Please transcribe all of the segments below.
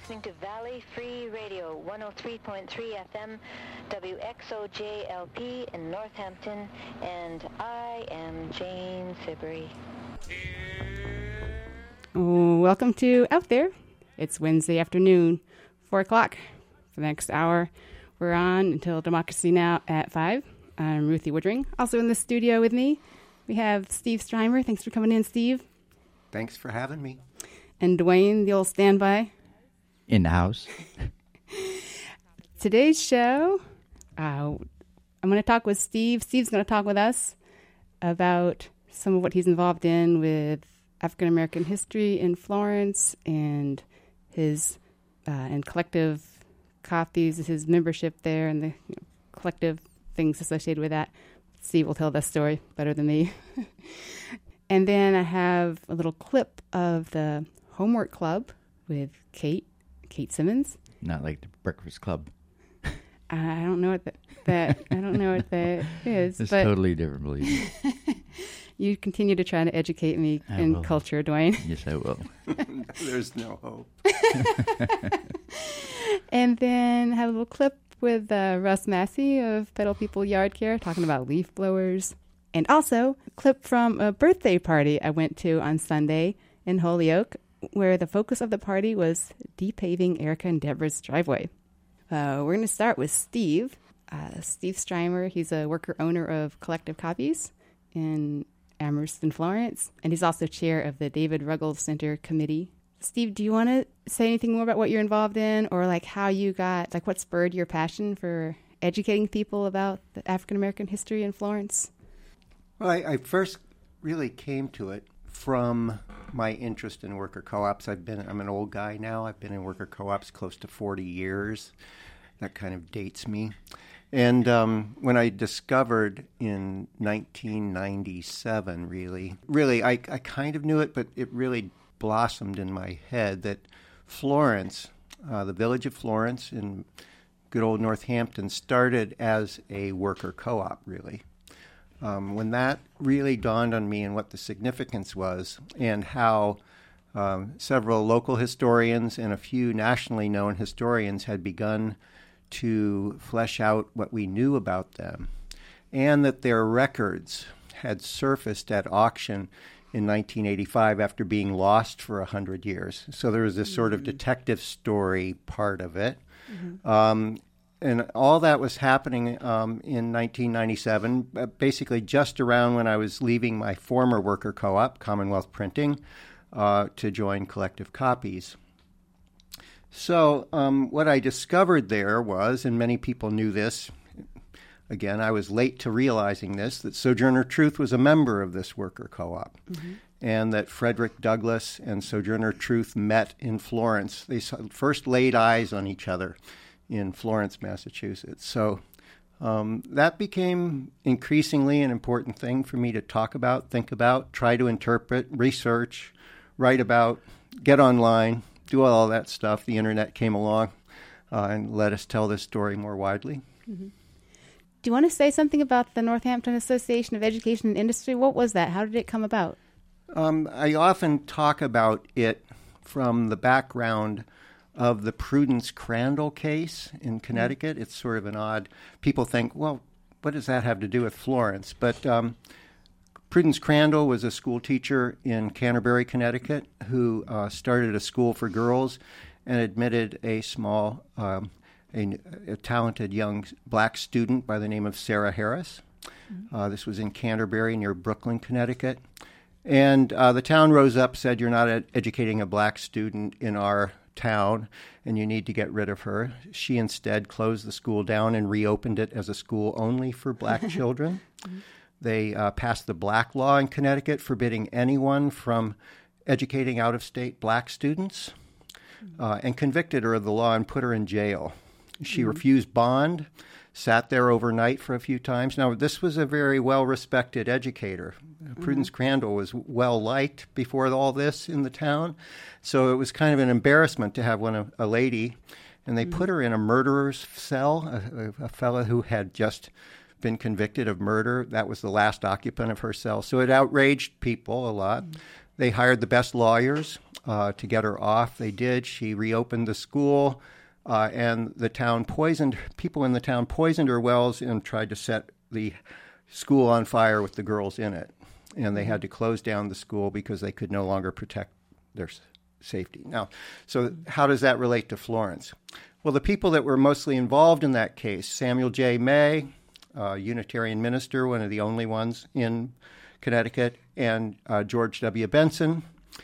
listening to Valley Free Radio, 103.3 FM, WXOJLP in Northampton, and I am Jane Siberry. Welcome to Out There. It's Wednesday afternoon, 4 o'clock. For the next hour, we're on until Democracy Now! At 5. I'm Ruthie Woodring. Also in the studio with me, we have Steve Strymer. Thanks for coming in, Steve. Thanks for having me. And Dwayne, the old standby. In the house. Today's show, I'm going to talk with Steve. Steve's going to talk with us about some of what he's involved in with African-American history in Florence and his and Collective Copies, his membership there and the collective things associated with that. Steve will tell that story better than me. And then I have a little clip of the Homework Club with Kate Simmons. Not like the Breakfast Club. I don't know what that is. It's but totally different, believe me. You continue to try to educate me in culture, Dwayne. Yes, I will. There's no hope. And then have a little clip with Russ Massey of Pedal People Yard Care talking about leaf blowers. And also a clip from a birthday party I went to on Sunday in Holyoke, where the focus of the party was depaving Erica and Deborah's driveway. We're going to start with Steve. Steve Strymer, he's a worker owner of Collective Copies in Amherst and Florence, and he's also chair of the David Ruggles Center Committee. Steve, do you want to say anything more about what you're involved in, or like how you got, like what spurred your passion for educating people about the African-American history in Florence? Well, I first really came to it from my interest in worker co-ops. I'm an old guy now. I've been in worker co-ops close to 40 years. That kind of dates me. And when I discovered in 1997, really, I kind of knew it, but it really blossomed in my head that Florence, the village of Florence in good old Northampton, started as a worker co-op, really. When that really dawned on me and what the significance was and how several local historians and a few nationally known historians had begun to flesh out what we knew about them, and that their records had surfaced at auction in 1985 after being lost for 100 years. So there was this sort of detective story part of it. Mm-hmm. And all that was happening in 1997, basically just around when I was leaving my former worker co-op, Commonwealth Printing, to join Collective Copies. So what I discovered there was, and many people knew this, again, I was late to realizing this, that Sojourner Truth was a member of this worker co-op, mm-hmm. and that Frederick Douglass and Sojourner Truth met in Florence. They first laid eyes on each other in Florence, Massachusetts. So that became increasingly an important thing for me to talk about, think about, try to interpret, research, write about, get online, do all that stuff. The internet came along and let us tell this story more widely. Mm-hmm. Do you want to say something about the Northampton Association of Education and Industry? What was that? How did it come about? I often talk about it from the background of the Prudence Crandall case in Connecticut. It's sort of an odd, people think, well, what does that have to do with Florence? But Prudence Crandall was a school teacher in Canterbury, Connecticut, who started a school for girls and admitted a small, a talented young black student by the name of Sarah Harris. Mm-hmm. This was in Canterbury near Brooklyn, Connecticut. And the town rose up, said, you're not educating a black student in our town, and you need to get rid of her. She instead closed the school down and reopened it as a school only for black children. Mm-hmm. They passed the black law in Connecticut forbidding anyone from educating out-of-state black students, and convicted her of the law and put her in jail. She refused bond, sat there overnight for a few times. Now, this was a very well-respected educator. Prudence Crandall was well-liked before all this in the town, so it was kind of an embarrassment to have a lady, and they put her in a murderer's cell, a fellow who had just been convicted of murder. That was the last occupant of her cell. So it outraged people a lot. They hired the best lawyers, to get her off. They did. She reopened the school, and people in the town poisoned her wells and tried to set the school on fire with the girls in it. And they had to close down the school because they could no longer protect their safety. Now, so how does that relate to Florence? Well, the people that were mostly involved in that case, Samuel J. May, Unitarian minister, one of the only ones in Connecticut, and George W. Benson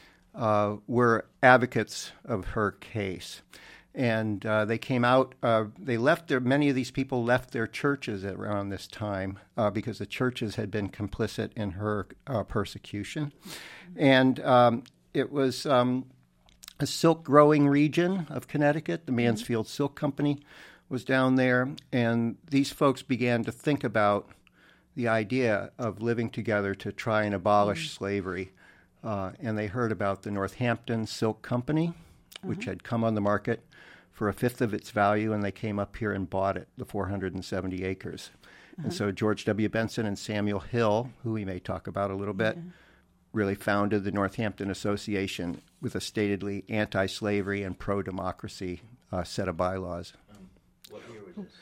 were advocates of her case. And they came out, many of these people left their churches around this time because the churches had been complicit in her persecution. And it was a silk growing region of Connecticut. The Mansfield Silk Company was down there. And these folks began to think about the idea of living together to try and abolish slavery. And they heard about the Northampton Silk Company, which had come on the market for a fifth of its value, and they came up here and bought it, the 470 acres. And so George W. Benson and Samuel Hill, who we may talk about a little bit, really founded the Northampton Association with a statedly anti-slavery and pro-democracy set of bylaws. What year was this?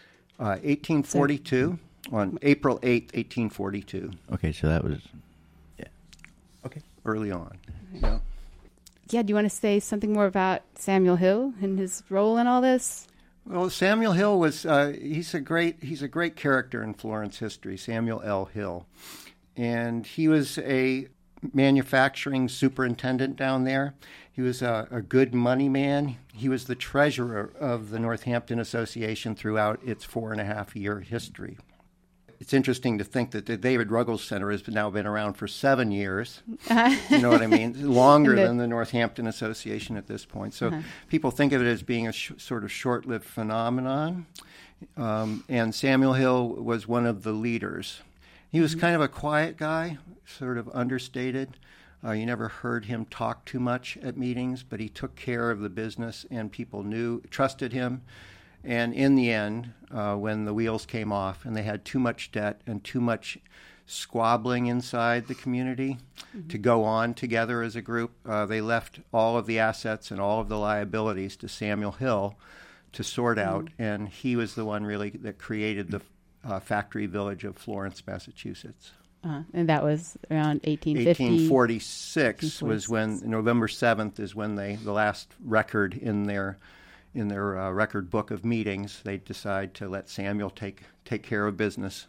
1842, on April 8th, 1842. Okay, so that was, Okay. Early on. Yeah. Yeah, do you want to say something more about Samuel Hill and his role in all this? Well, Samuel Hill was he's a great character in Florence history, Samuel L. Hill. And he was a manufacturing superintendent down there. He was a good money man. He was the treasurer of the Northampton Association throughout its 4.5-year history. It's interesting to think that the David Ruggles Center has now been around for 7 years. You know what I mean? Longer than the Northampton Association at this point. So people think of it as being a sort of short-lived phenomenon. And Samuel Hill was one of the leaders. He was kind of a quiet guy, sort of understated. You never heard him talk too much at meetings, but he took care of the business, and people trusted him. And in the end, when the wheels came off and they had too much debt and too much squabbling inside the community to go on together as a group, they left all of the assets and all of the liabilities to Samuel Hill to sort out. And he was the one really that created the factory village of Florence, Massachusetts. And that was around 1850. 1846 was when, November 7th is when the last record in their record book of meetings, they decide to let Samuel take care of business.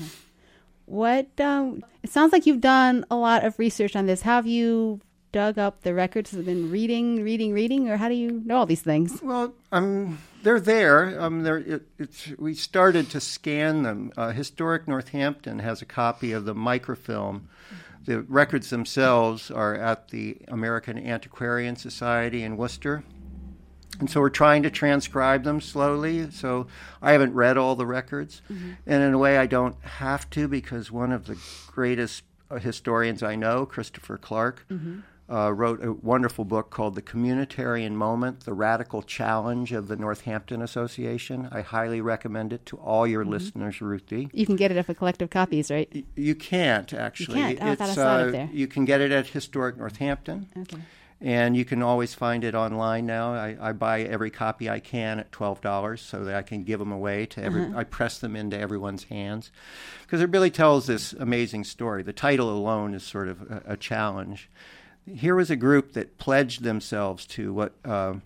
What? It sounds like you've done a lot of research on this. Have you dug up the records? Have you been reading, or how do you know all these things? Well, they're there. We started to scan them. Historic Northampton has a copy of the microfilm. The records themselves are at the American Antiquarian Society in Worcester. And so we're trying to transcribe them slowly. So I haven't read all the records. And in a way, I don't have to, because one of the greatest historians I know, Christopher Clark, wrote a wonderful book called The Communitarian Moment, The Radical Challenge of the Northampton Association. I highly recommend it to all your listeners, Ruthie. You can get it for collective copies, right? You can't, actually. You can't? Oh, I thought I saw it there. You can get it at Historic Northampton. Okay. And you can always find it online now. I buy every copy I can at $12 so that I can give them away to I press them into everyone's hands, because it really tells this amazing story. The title alone is sort of a challenge. Here was a group that pledged themselves to what,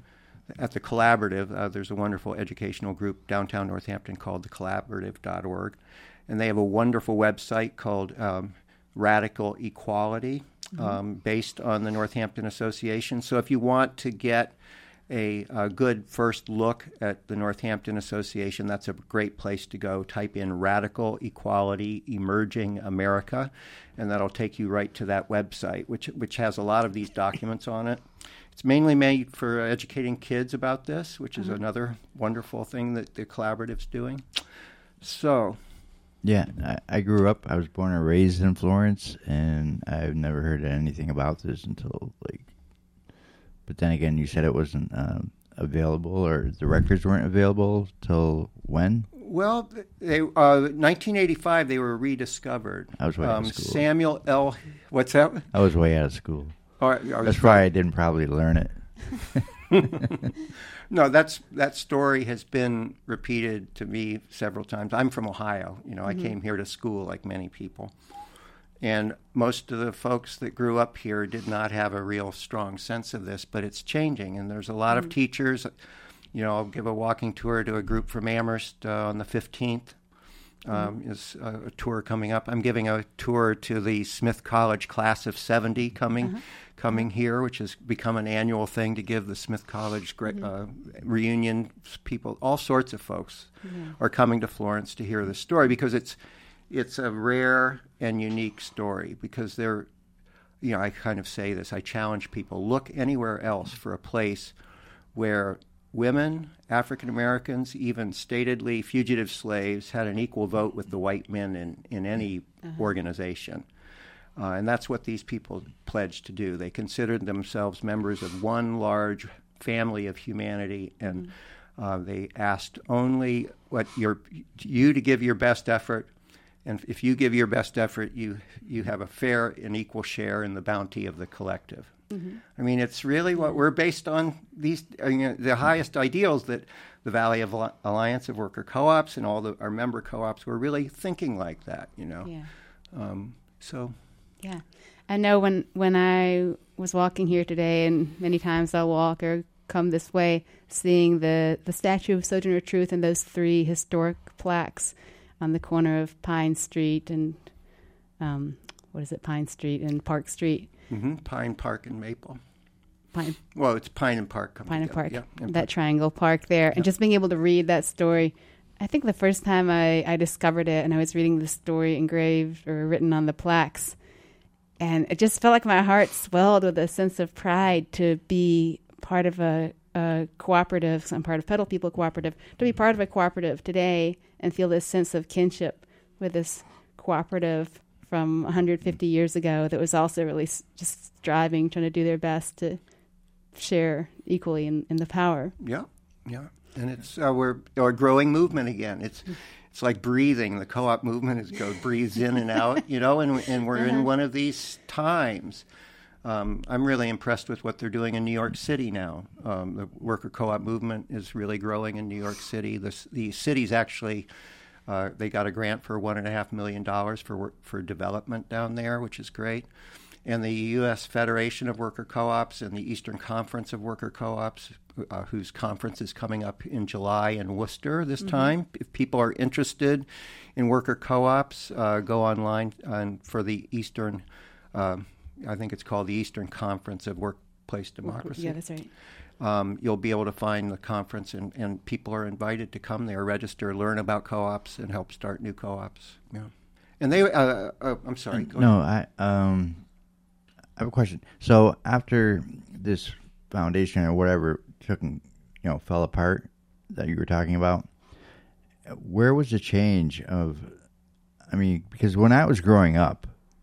at the Collaborative, there's a wonderful educational group downtown Northampton called thecollaborative.org, and they have a wonderful website called Radical Equality, based on the Northampton Association. So if you want to get a good first look at the Northampton Association, that's a great place to go. Type in Radical Equality Emerging America, and that'll take you right to that website, which has a lot of these documents on it. It's mainly made for educating kids about this, which is another wonderful thing that the Collaborative's doing. So... Yeah, I grew up, I was born and raised in Florence, and I've never heard anything about this until, but then again, you said it wasn't available, or the records weren't available till when? Well, 1985, they were rediscovered. I was way out of school. Samuel L. What's that? I was way out of school. That's why I didn't probably learn it. No, that story has been repeated to me several times. I'm from Ohio. I came here to school like many people. And most of the folks that grew up here did not have a real strong sense of this, but it's changing. And there's a lot of teachers. I'll give a walking tour to a group from Amherst on the 15th. Is a tour coming up. I'm giving a tour to the Smith College class of 70 coming here, which has become an annual thing to give the Smith College reunion people. All sorts of folks are coming to Florence to hear the story because it's a rare and unique story because I kind of say this, I challenge people, look anywhere else for a place where women, African Americans, even statedly fugitive slaves had an equal vote with the white men in any organization. And that's what these people pledged to do. They considered themselves members of one large family of humanity, and they asked only you to give your best effort. And if you give your best effort, you have a fair and equal share in the bounty of the collective. I mean, it's really what we're based on, the highest ideals that the Valley of Alliance of Worker Co-ops and all our member co-ops were really thinking like that, Yeah. Yeah. I know when I was walking here today, and many times I'll walk or come this way, seeing the statue of Sojourner Truth and those 3 historic plaques on the corner of Pine Street and, Pine Street and Park Street. Pine Park and Maple. Pine. Well, it's Pine and Park. Pine and Park. Yeah, that triangle park there. And just being able to read that story. I think the first time I discovered it and I was reading the story engraved or written on the plaques, and it just felt like my heart swelled with a sense of pride to be part of a cooperative. So I'm part of Petal People Cooperative. To be part of a cooperative today and feel this sense of kinship with this cooperative from 150 years ago that was also really just striving, trying to do their best to share equally in the power. Yeah. And it's we're a growing movement again. It's like breathing. The co-op movement breathes in and out, and we're in one of these times. I'm really impressed with what they're doing in New York City now. The worker co-op movement is really growing in New York City. The city's actually they got a grant for $1.5 million for development down there, which is great. And the U.S. Federation of Worker Co-ops and the Eastern Conference of Worker Co-ops, whose conference is coming up in July in Worcester this time. If people are interested in worker co-ops, go online for the Eastern, I think it's called the Eastern Conference of Workplace Democracy. Yeah, that's right. You'll be able to find the conference, and people are invited to come there, register, learn about co-ops, and help start new co-ops. Yeah. And they, I'm sorry. Go ahead. I have a question. So after this foundation or whatever fell apart that you were talking about, where was the change because when I was growing up,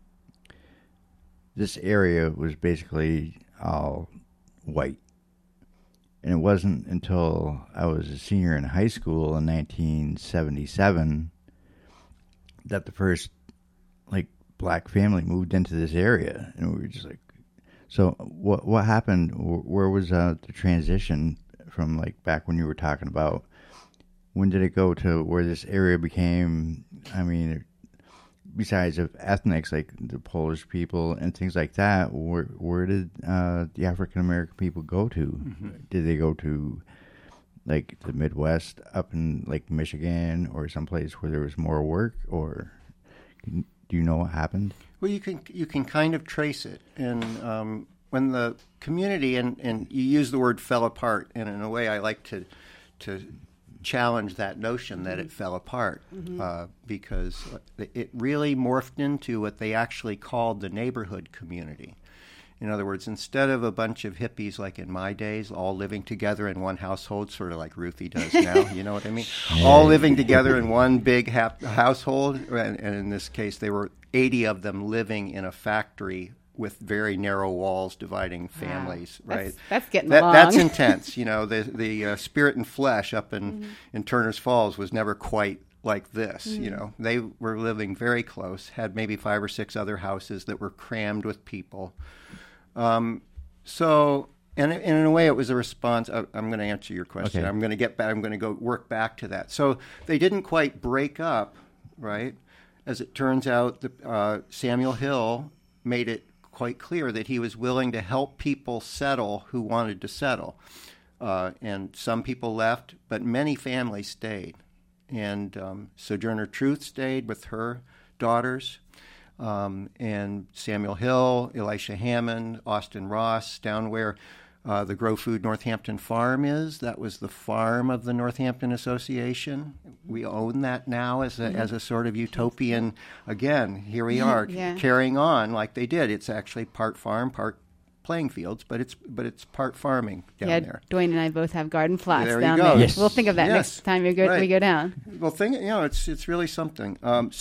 this area was basically all white. And it wasn't until I was a senior in high school in 1977 that the first black family moved into this area, and we were just like, so what happened? Where was the transition from back when you were talking about? When did it go to where this area became? Besides of ethnics like the Polish people and things like that, where did the African American people go to? Mm-hmm. Did they go to the Midwest, up in Michigan, or someplace where there was more work, or? Do you know what happened? Well, you can kind of trace it, and when the community and you use the word fell apart, and in a way I like to challenge that notion that it fell apart because it really morphed into what they actually called the neighborhood community. In other words, instead of a bunch of hippies like in my days, all living together in one household, sort of like Ruthie does now, you know what I mean? All living together in one big household, and in this case, there were 80 of them living in a factory with very narrow walls dividing families, right? That's getting long. That's intense. The Spirit and Flesh up in Turner's Falls was never quite like this. They were living very close, had maybe 5 or 6 other houses that were crammed with people. So, and in a way, it was a response. I'm going to answer your question. Okay. I'm going to get back. I'm going to go work back to that. So they didn't quite break up, right? As it turns out, Samuel Hill made it quite clear that he was willing to help people settle who wanted to settle. And some people left, but many families stayed. And Sojourner Truth stayed with her daughters. And Samuel Hill, Elisha Hammond, Austin Ross, down where the Grow Food Northampton farm is. That was the farm of the Northampton Association. We own that now as a sort of utopian. Again, here we are carrying on like they did. It's actually part farm, part playing fields, but it's part farming down there. Dwayne and I both have garden plots There down you go. there. Yes. We'll think of that next time we go down. Well, it's really something.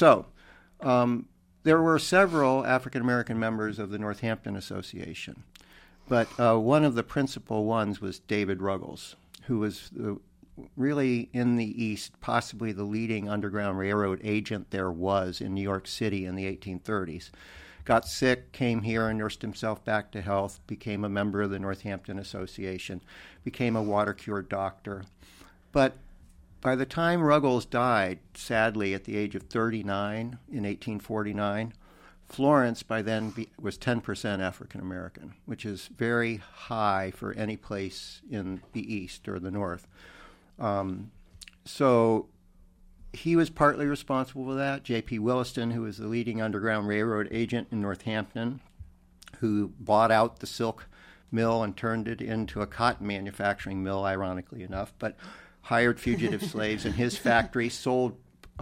There were several African American members of the Northampton Association, but one of the principal ones was David Ruggles, who was really in the East, possibly the leading Underground Railroad agent there was in New York City in the 1830s. Got sick, came here and nursed himself back to health, became a member of the Northampton Association, became a water cure doctor. But by the time Ruggles died, sadly, at the age of 39 in 1849, Florence by then was 10% African American, which is very high for any place in the East or the North. So he was partly responsible for that. J.P. Williston, who was the leading Underground Railroad agent in Northampton, who bought out the silk mill and turned it into a cotton manufacturing mill, ironically enough, but hired fugitive slaves in his factory, sold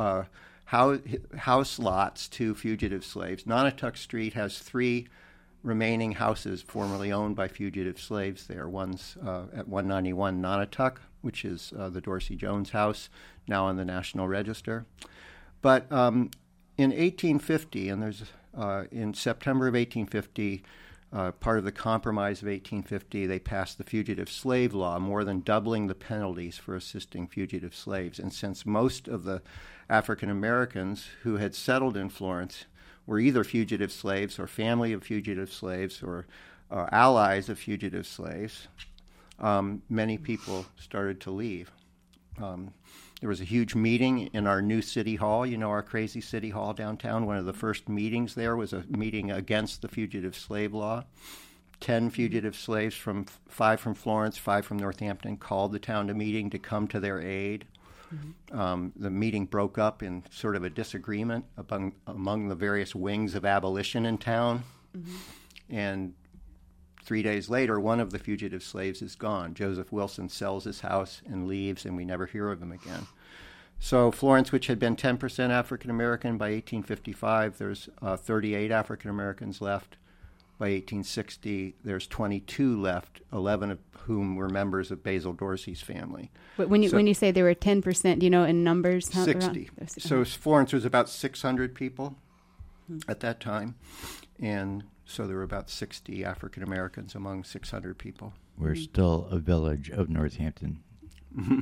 house lots to fugitive slaves. Nonotuck Street has 3 remaining houses formerly owned by fugitive slaves there. One's at 191 Nonotuck, which is the Dorsey Jones house, now on the National Register. But in 1850, and there's in September of 1850, part of the Compromise of 1850, they passed the Fugitive Slave Law, more than doubling the penalties for assisting fugitive slaves. And since most of the African Americans who had settled in Florence were either fugitive slaves or family of fugitive slaves or allies of fugitive slaves, many people started to leave. There was a huge meeting in our new city hall, our crazy city hall downtown. One of the first meetings there was a meeting against the fugitive slave law. 10 fugitive slaves, 5 from Florence, 5 from Northampton, called the town to meeting to come to their aid. Mm-hmm. The meeting broke up in sort of a disagreement among the various wings of abolition in town. Mm-hmm. And 3 days later, one of the fugitive slaves is gone. Joseph Wilson sells his house and leaves, and we never hear of him again. So Florence, which had been 10% African American by 1855, there's 38 African Americans left. By 1860, there's 22 left, 11 of whom were members of Basil Dorsey's family. But when you say there were 10%, do you know in numbers? 60. So Florence was about 600 people at that time, and so there were about 60 African Americans among 600 people. We're still a village of Northampton. Mm-hmm.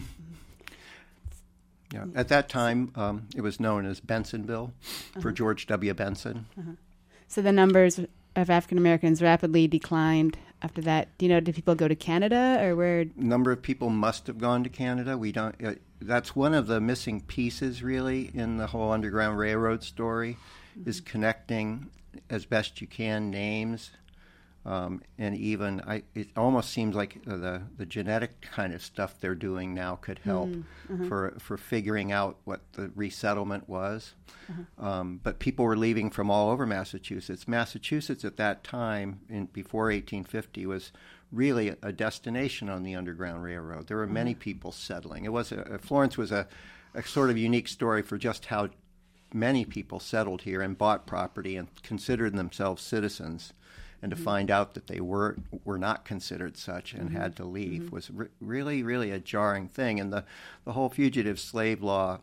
Yeah. At that time, it was known as Bensonville for George W. Benson. So the numbers of African Americans rapidly declined after that. Do you know, did people go to Canada or where? Number of people must have gone to Canada. We don't. That's one of the missing pieces, really, in the whole Underground Railroad story, is connecting as best you can names, and even it almost seems like the genetic kind of stuff they're doing now could help for figuring out what the resettlement was. But people were leaving from all over Massachusetts. Massachusetts at that time, before 1850, was really a destination on the Underground Railroad. There were many people settling. It was Florence was a sort of unique story for just how many people settled here and bought property and considered themselves citizens, and to find out that they were not considered such and had to leave was really, really a jarring thing. And the whole Fugitive Slave Law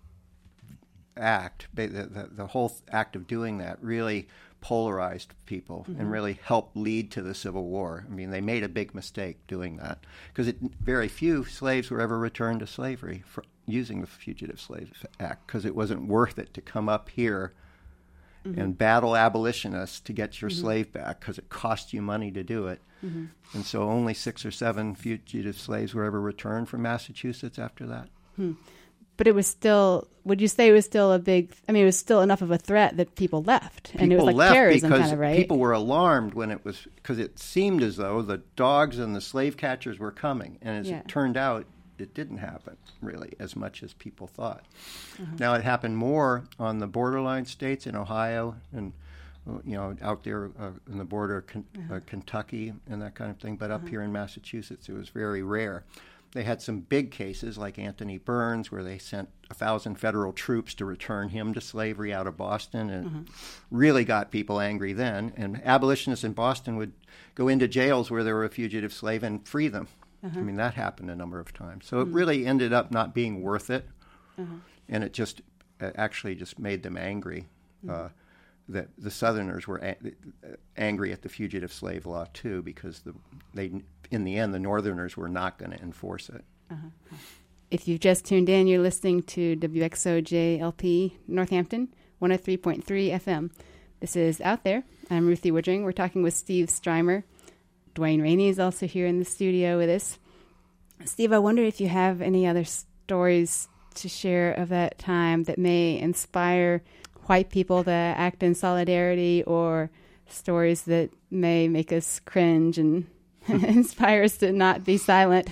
Act, the whole act of doing that really polarized people and really helped lead to the Civil War. I mean, they made a big mistake doing that because very few slaves were ever returned to slavery using the Fugitive Slave Act, because it wasn't worth it to come up here and battle abolitionists to get your slave back because it cost you money to do it. And so only 6 or 7 fugitive slaves were ever returned from Massachusetts after that. But it was still, would you say it was still it was still enough of a threat that people left? And it was like terrorism kind of, right? People were alarmed because it seemed as though the dogs and the slave catchers were coming. And as it turned out, it didn't happen really as much as people thought. Now it happened more on the borderline states in Ohio and out there in the border of Kentucky and that kind of thing. But up here in Massachusetts, it was very rare. They had some big cases like Anthony Burns, where they sent 1,000 federal troops to return him to slavery out of Boston, and really got people angry then. And abolitionists in Boston would go into jails where there were a fugitive slave and free them. I mean, that happened a number of times. So it really ended up not being worth it, and it just actually just made them angry. That the Southerners were angry at the fugitive slave law too, because in the end, the Northerners were not going to enforce it. If you've just tuned in, you're listening to WXOJ-LP Northampton, 103.3 FM. This is Out There. I'm Ruthie Woodring. We're talking with Steve Strymer. Dwayne Rainey is also here in the studio with us. Steve, I wonder if you have any other stories to share of that time that may inspire white people to act in solidarity, or stories that may make us cringe and inspire us to not be silent.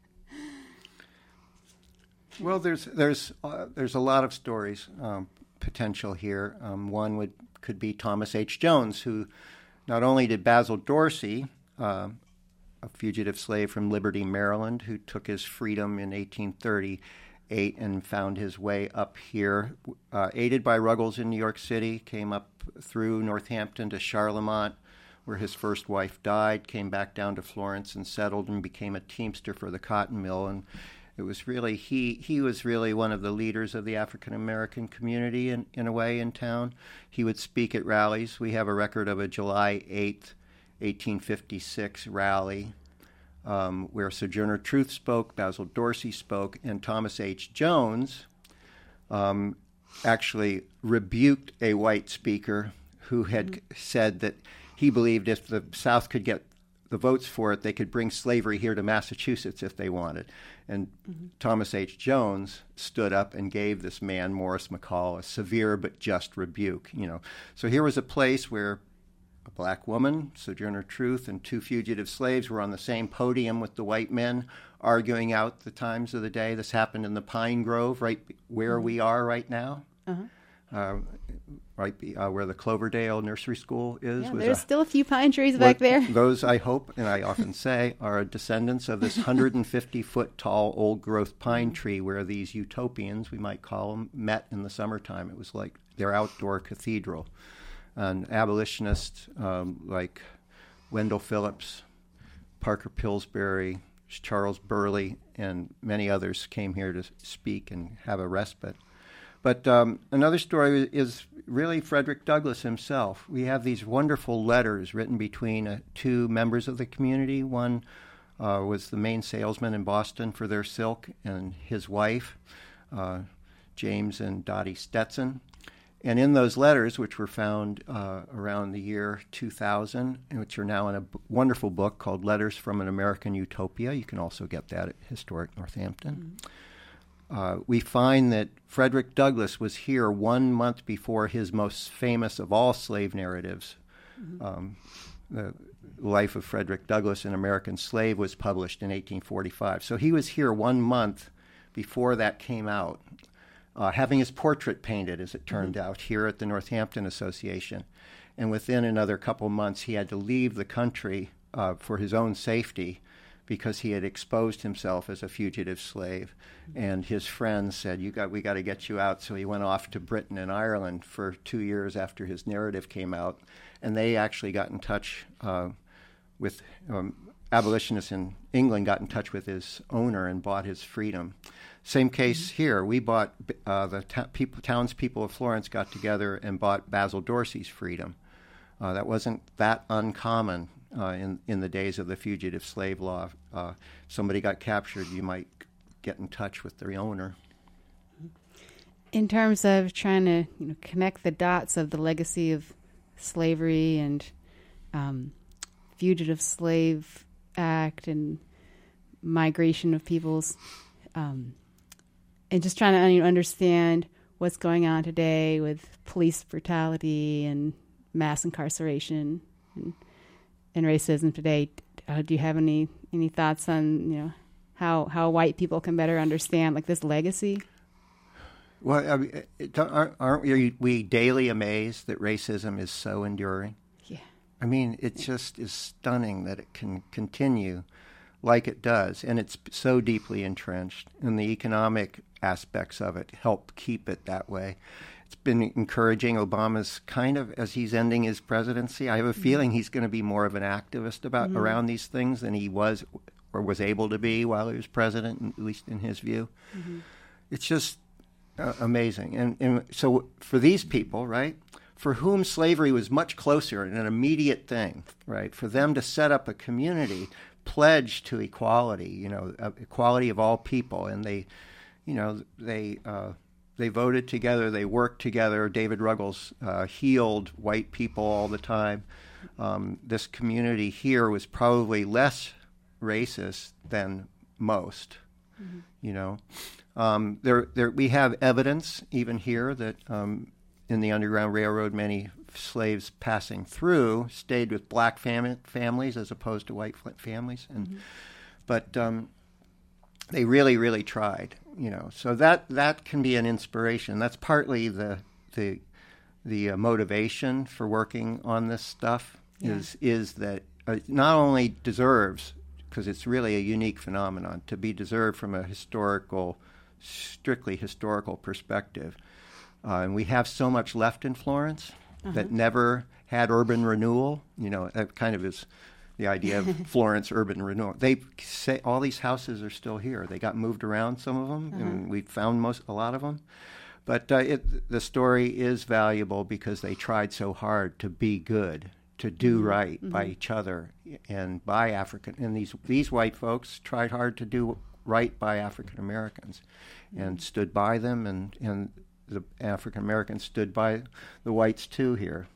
Well, there's a lot of stories potential here. One could be Thomas H. Jones, who not only did Basil Dorsey, a fugitive slave from Liberty, Maryland, who took his freedom in 1838 and found his way up here, aided by Ruggles in New York City, came up through Northampton to Charlemont, where his first wife died, came back down to Florence and settled and became a teamster for the cotton mill. And it was really, he was really one of the leaders of the African-American community in a way in town. He would speak at rallies. We have a record of a July 8th, 1856 rally where Sojourner Truth spoke, Basil Dorsey spoke, and Thomas H. Jones actually rebuked a white speaker who had said that he believed if the South could get the votes for it, they could bring slavery here to Massachusetts if they wanted. And Thomas H. Jones stood up and gave this man, Morris McCall, a severe but just rebuke. So here was a place where a black woman, Sojourner Truth, and 2 fugitive slaves were on the same podium with the white men, arguing out the times of the day. This happened in the Pine Grove, right where we are right now. Where the Cloverdale Nursery School is. Yeah, there's still a few pine trees back there. Those, I hope, and I often say, are descendants of this 150-foot tall old-growth pine tree where these utopians, we might call them, met in the summertime. It was like their outdoor cathedral. And abolitionists like Wendell Phillips, Parker Pillsbury, Charles Burley, and many others came here to speak and have a respite. But another story is really Frederick Douglass himself. We have these wonderful letters written between 2 members of the community. One was the main salesman in Boston for their silk, and his wife, James and Dottie Stetson. And in those letters, which were found around the year 2000, and which are now in a wonderful book called Letters from an American Utopia, you can also get that at Historic Northampton. We find that Frederick Douglass was here 1 month before his most famous of all slave narratives, The Life of Frederick Douglass, an American Slave, was published in 1845. So he was here 1 month before that came out, having his portrait painted, as it turned out, here at the Northampton Association. And within another couple months, he had to leave the country for his own safety, because he had exposed himself as a fugitive slave. And his friends said, we got to get you out. So he went off to Britain and Ireland for 2 years after his narrative came out. And they actually got in touch with abolitionists in England, got in touch with his owner and bought his freedom. Same case here. We bought, the townspeople of Florence got together and bought Basil Dorsey's freedom. That wasn't that uncommon. In the days of the fugitive slave law. Somebody got captured, you might get in touch with their owner. In terms of trying to connect the dots of the legacy of slavery and Fugitive Slave Act and migration of peoples, and just trying to understand what's going on today with police brutality and mass incarceration and racism today. Do you have any thoughts on how white people can better understand like this legacy? Well, I mean, aren't we daily amazed that racism is so enduring? Yeah. I mean, it just is stunning that it can continue like it does, and it's so deeply entrenched, and the economic aspects of it help keep it that way. It's been encouraging. Obama's kind of, as he's ending his presidency, I have a feeling he's going to be more of an activist around these things than he was or was able to be while he was president, at least in his view. Mm-hmm. It's just amazing. And so for these people, right, for whom slavery was much closer and an immediate thing, right, for them to set up a community pledged to equality, equality of all people, and they voted together, they worked together. David Ruggles healed white people all the time. This community here was probably less racist than most, we have evidence even here that in the Underground Railroad, many slaves passing through stayed with black families as opposed to white families, but they really, really tried. So that can be an inspiration. That's partly the motivation for working on this stuff. Is that not only deserves, because it's really a unique phenomenon, to be deserved from a strictly historical perspective. And we have so much left in Florence that never had urban renewal. That kind of is the idea of Florence urban renewal. They say all these houses are still here. They got moved around, some of them, and we found a lot of them. But the story is valuable because they tried so hard to be good, to do right by each other and by African. And these white folks tried hard to do right by African Americans and stood by them, and the African Americans stood by the whites too here.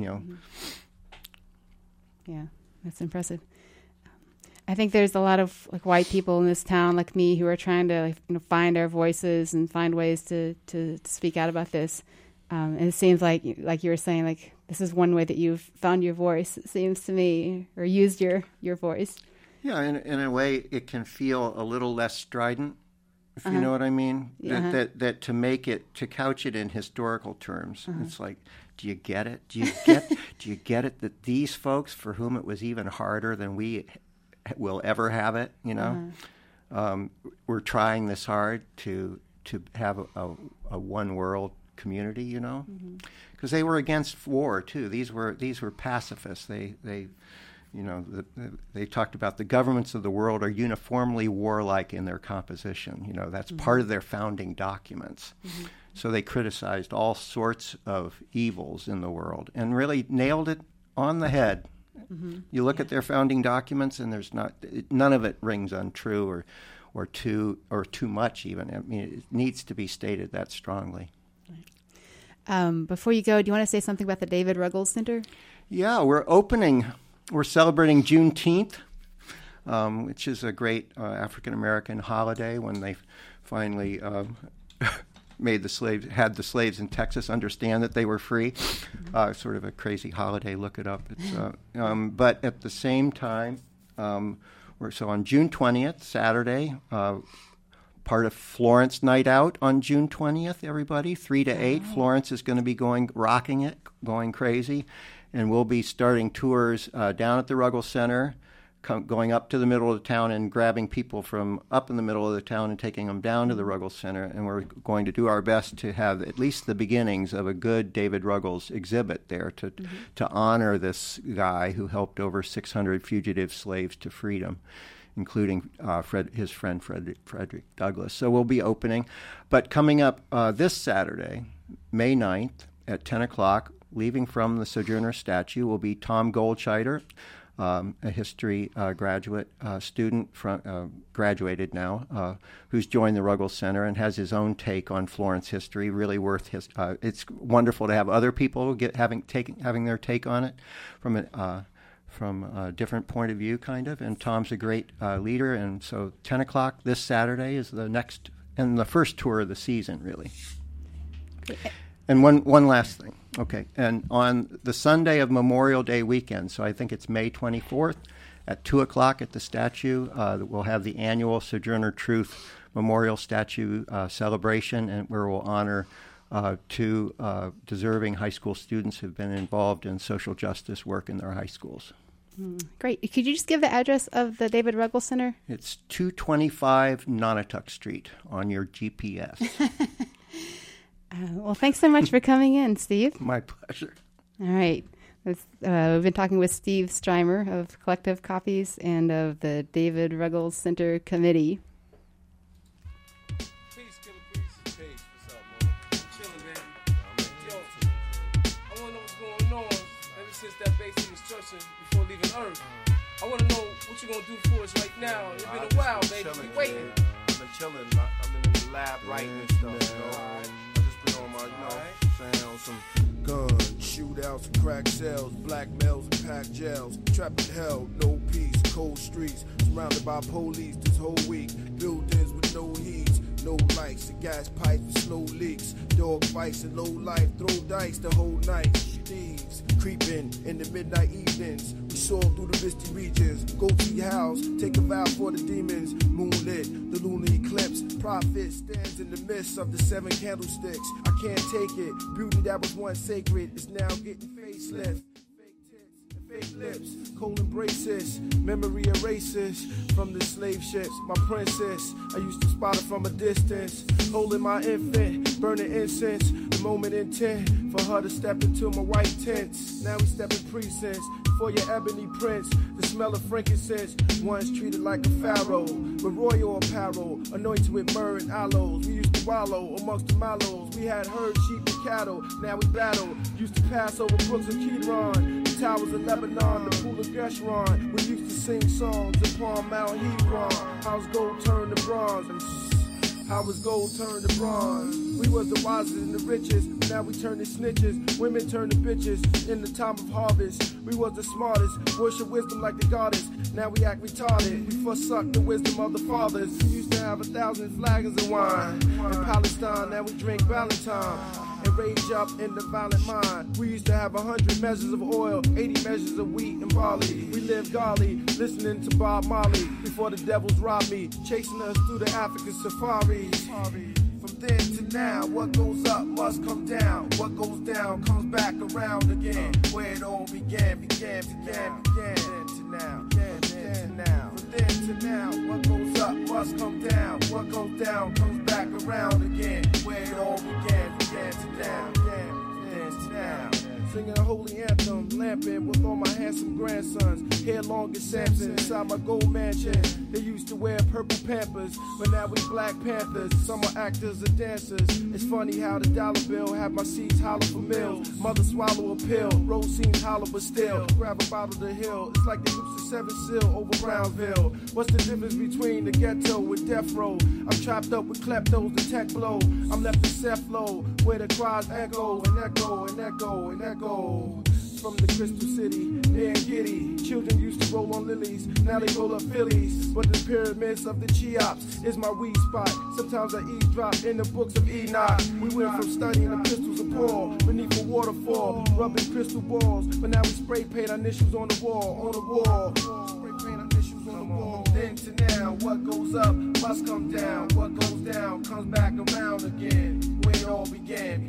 Yeah, that's impressive. I think there's a lot of white people in this town like me who are trying to find our voices and find ways to speak out about this. And it seems like you were saying, this is one way that you've found your voice, it seems to me, or used your voice. Yeah, in a way, it can feel a little less strident, if you know what I mean. That to couch it in historical terms, it's like, do you get it? Do you get it that these folks, for whom it was even harder than we will ever have it, we're trying this hard to have a one world community, because they were against war too. These were pacifists. They talked about the governments of the world are uniformly warlike in their composition. That's part of their founding documents. So they criticized all sorts of evils in the world and really nailed it on the head. You look at their founding documents, and none of it rings untrue or too much even. I mean, it needs to be stated that strongly. Before you go, do you want to say something about the David Ruggles Center? Yeah, we're celebrating Juneteenth, which is a great African-American holiday when they finally had the slaves in Texas understand that they were free. Sort of a crazy holiday. Look it up. It's, but at the same time, so on June 20th, Saturday, part of Florence Night Out on June 20th, everybody, 3 to 8. Florence is going to be rocking it, going crazy. And we'll be starting tours down at the Ruggles Center, going up to the middle of the town and grabbing people from up in the middle of the town and taking them down to the Ruggles Center. And we're going to do our best to have at least the beginnings of a good David Ruggles exhibit there to honor this guy who helped over 600 fugitive slaves to freedom, including his friend Frederick Douglass. So we'll be opening. But coming up this Saturday, May 9th at 10 o'clock, leaving from the Sojourner statue will be Tom Goldscheider, a history graduate student graduated now, who's joined the Ruggles Center and has his own take on Florence history. Really worth it's wonderful to have other people having their take on it from a different point of view, kind of. And Tom's a great leader, and so 10 o'clock this Saturday is the next and the first tour of the season, really. And one last thing. Okay. And on the Sunday of Memorial Day weekend, so I think it's May 24th, at 2 o'clock at the statue, we'll have the annual Sojourner Truth Memorial Statue celebration, and where we'll honor two deserving high school students who've been involved in social justice work in their high schools. Great. Could you just give the address of the David Ruggles Center? It's 225 Nonotuck Street on your GPS. Well, thanks so much for coming in, Steve. My pleasure. All right. We've been talking with Steve Strymer of Collective Copies and of the David Ruggles Center Committee. Peace, Killer Priest. Peace. What's up, man? I'm chilling, man. Yo, I want to know what's going on ever since that basic instruction before leaving Earth. I want to know what you're going to do for us right now. It's been a while, baby. We waiting. I've been chilling. I've been in the lab writing and stuff, you know. I just been on my, saying on some guns, shootouts, and crack cells, blackmails and packed jails, trapped in hell, no peace, cold streets, surrounded by police this whole week, buildings with no heat, no lights, the gas pipes with slow leaks, dog fights and low life, throw dice the whole night, thieves creeping in the midnight evenings, we soar through the misty regions, go to your house, take a vow for the demons, moonlit, the lunar eclipse, prophet stands in the midst of the 7 candlesticks, I can't take it, beauty that was once sacred is now getting facelift. Fake tits and fake lips, cold embraces, memory erases from the slave ships. My princess, I used to spot her from a distance, holding my infant, burning incense. The moment intent for her to step into my white tents. Now we step in precincts for your ebony prince. The smell of frankincense, once treated like a pharaoh, with royal apparel, anointed with myrrh and aloes. We used to wallow amongst the mallows. We had herd, sheep, and cattle. Now we battle. Used to pass over brooks of Kidron, the towers of Lebanon, the pool of Geshron. We used to sing songs upon Mount Hebron. How's gold turned to bronze? How was gold turned to bronze? We was the wisest and the richest, but now we turn to snitches. Women turn to bitches in the time of harvest. We was the smartest, worship wisdom like the goddess. Now we act retarded, we forsuck the wisdom of the fathers. We used to have 1,000 flagons of wine in Palestine, now we drink Valentine. And rage up in the violent mind. We used to have 100 measures of oil, 80 measures of wheat and barley. We lived golly, listening to Bob Marley before the devils robbed me, chasing us through the African safaris. From then to now, what goes up must come down. What goes down comes back around again. Where it all began to now. From then to now, what goes up must come down. What goes down comes back around again. Where it all began to now. Singing a holy anthem, lamping with all my handsome grandsons. Hair long as Samson inside my gold mansion. They used to wear purple Pampers, but now we Black Panthers. Some are actors or dancers. It's funny how the dollar bill have my seeds hollow for meals. Mother swallow a pill, road seems hollow but still. Grab a bottle to hill, it's like they lose the 7 Seal over Brownville. What's the difference between the ghetto and death row? I'm trapped up with kleptos, the tech blow. I'm left in Cephalo, where the cries echo and echo and echo and echo. From the Crystal City, near Giddy. Children used to roll on lilies, now they roll up Phillies. But the pyramids of the Cheops is my weed spot. Sometimes I eavesdrop in the books of Enoch. We went from studying the pistols of Paul beneath a waterfall, rubbing crystal balls. But now we spray paint our initials on the wall, Spray paint our initials on the wall. Then to now, what goes up must come down. What goes down comes back around again. Where it all began.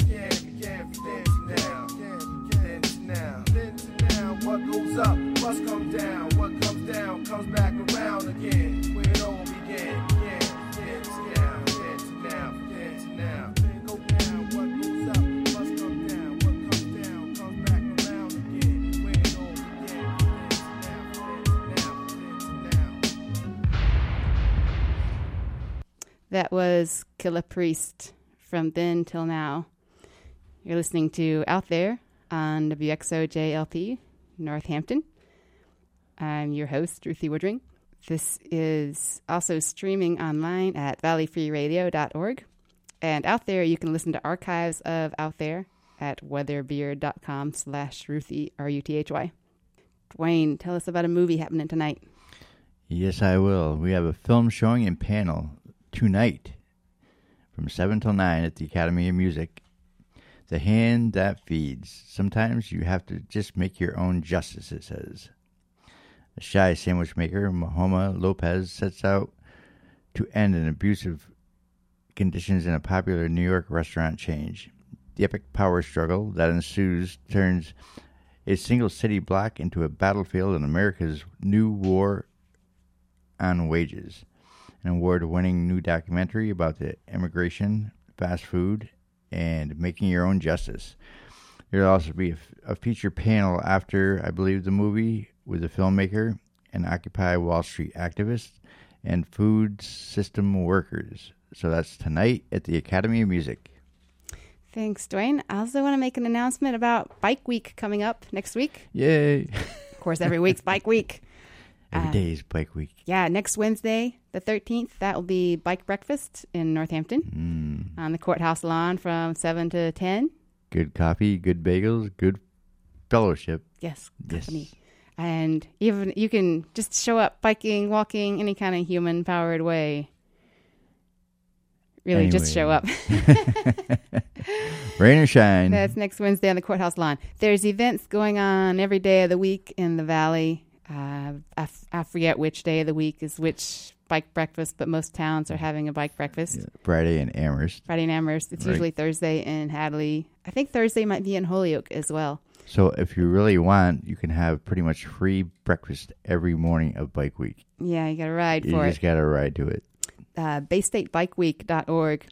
Then to now, what goes up must come down. What comes down comes back around again. Where it all began. Then to now. Then go down. What goes up must come down. What comes down comes back around again. Where it all began. Then to now. That was Killer Priest from Then Till Now. You're listening to Out There on WXOJLP, Northampton. I'm your host, Ruthie Woodring. This is also streaming online at valleyfreeradio.org. And out there, you can listen to archives of Out There at weatherbeard.com/Ruthie, R-U-T-H-Y. Dwayne, tell us about a movie happening tonight. Yes, I will. We have a film showing and panel tonight from 7 till 9 at the Academy of Music. The Hand That Feeds. Sometimes you have to just make your own justice, it says. A shy sandwich maker, Mahoma Lopez, sets out to end an abusive conditions in a popular New York restaurant chain. The epic power struggle that ensues turns a single city block into a battlefield in America's new war on wages. An award-winning new documentary about the immigration, fast food, and making your own justice. There will also be a feature panel after, I believe, the movie with a filmmaker, an Occupy Wall Street activist, and food system workers. So that's tonight at the Academy of Music. Thanks, Dwayne. I also want to make an announcement about Bike Week coming up next week. Yay! Of course, every week's Bike Week. Every day is Bike Week. Yeah, next Wednesday, the 13th, that will be Bike Breakfast in Northampton on the courthouse lawn from 7 to 10. Good coffee, good bagels, good fellowship. Yes, company. And even you can just show up biking, walking, any kind of human-powered way. Really, just show up. Rain or shine. That's next Wednesday on the courthouse lawn. There's events going on every day of the week in the valley. I forget which day of the week is which bike breakfast, but most towns are having a bike breakfast. Yeah, Friday in Amherst. It's usually Thursday in Hadley. I think Thursday might be in Holyoke as well. So if you really want, you can have pretty much free breakfast every morning of Bike Week. Yeah, you got to ride for it. You just got to ride to it. BayStateBikeWeek.org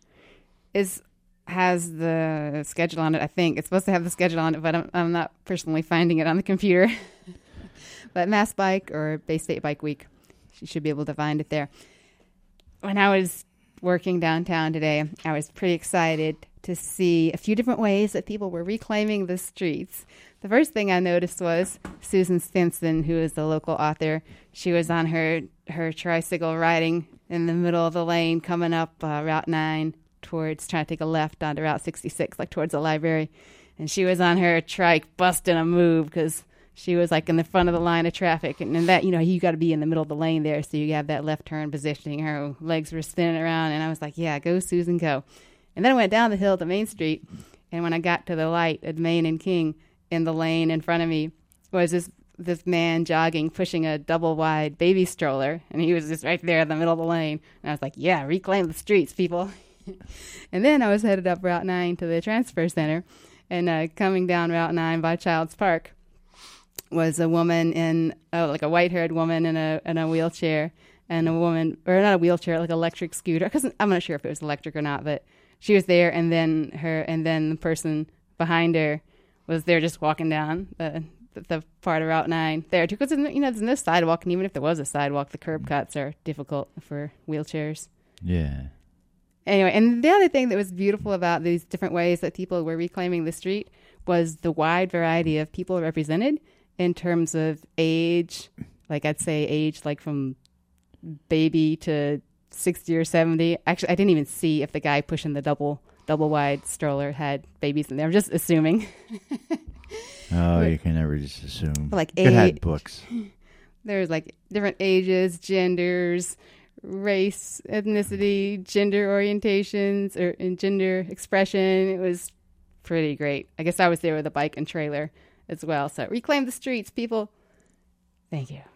has the schedule on it, I think. It's supposed to have the schedule on it, but I'm not personally finding it on the computer. But Mass Bike or Bay State Bike Week, you should be able to find it there. When I was working downtown today, I was pretty excited to see a few different ways that people were reclaiming the streets. The first thing I noticed was Susan Stinson, who is the local author. She was on her tricycle riding in the middle of the lane coming up Route 9 towards trying to take a left onto Route 66, like towards the library. And she was on her trike busting a move because she was like in the front of the line of traffic. And that, you got to be in the middle of the lane there. So you have that left turn positioning. Her legs were spinning around. And I was like, yeah, go Susan, go. And then I went down the hill to Main Street. And when I got to the light at Main and King, in the lane in front of me was this man jogging, pushing a double-wide baby stroller. And he was just right there in the middle of the lane. And I was like, yeah, reclaim the streets, people. And then I was headed up Route 9 to the transfer center. And coming down Route 9 by Childs Park was a woman like a white-haired woman in a wheelchair, and a woman, or not a wheelchair, like an electric scooter. Because I'm not sure if it was electric or not, but she was there, and then the person behind her was there just walking down the part of Route 9 there too. Because there's no sidewalk, and even if there was a sidewalk, the curb cuts are difficult for wheelchairs. Yeah. Anyway, and the other thing that was beautiful about these different ways that people were reclaiming the street was the wide variety of people represented in terms of age. Like I'd say age like from baby to 60 or 70. Actually, I didn't even see if the guy pushing the double wide stroller had babies in there. I'm just assuming. Oh, you can never just assume. Like you had books. There's like different ages, genders, race, ethnicity, gender orientations, and gender expression. It was pretty great. I guess I was there with a bike and trailer as well. So reclaim the streets, people. Thank you.